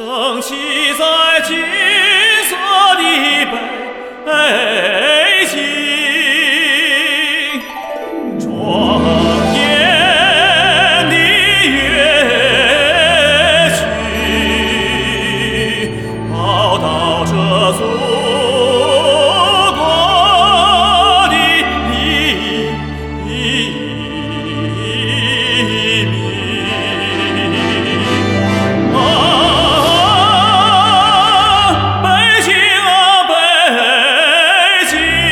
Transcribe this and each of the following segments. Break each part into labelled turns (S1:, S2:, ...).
S1: 升起在金色的北京，庄严的乐曲报道着祖国的黎明。北京啊，北京，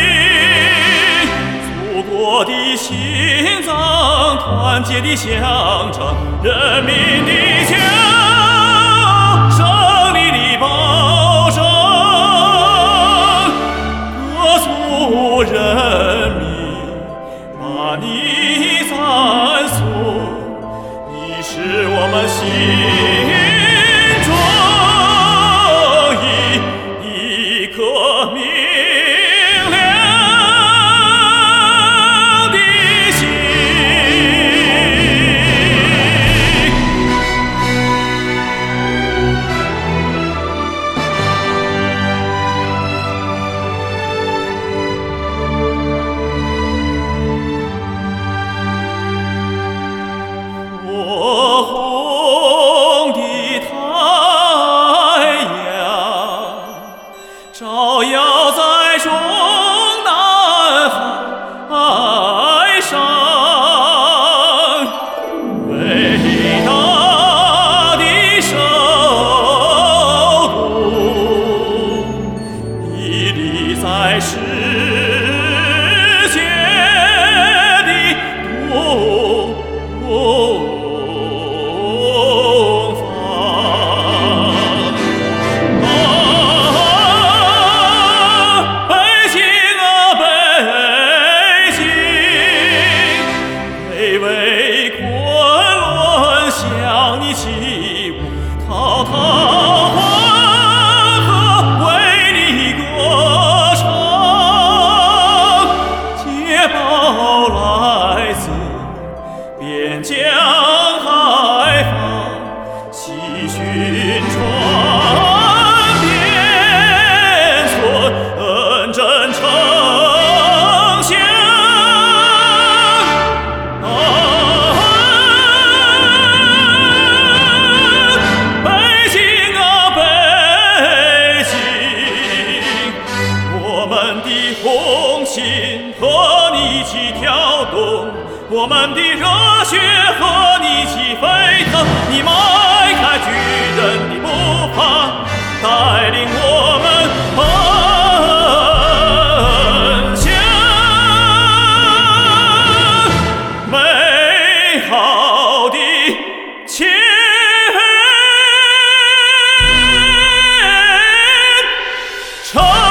S1: 祖国的心脏，团结的象征，人民的骄傲，胜利的保证，歌颂人民，把你赞颂，你是我们心中一颗明亮的心。火红的太阳照耀在中南海上，伟大的首都屹立在世界的东方。北京啊，北京，巍巍昆仑向你起舞，滔滔黄河为你歌唱，捷报来自边疆海防，细菌传遍村，真城乡。北京啊，北京，我们的红心和你一起跳动，我们的热血和你一起沸腾。你迈开巨人的步伐，带领我们奔向美好的前程。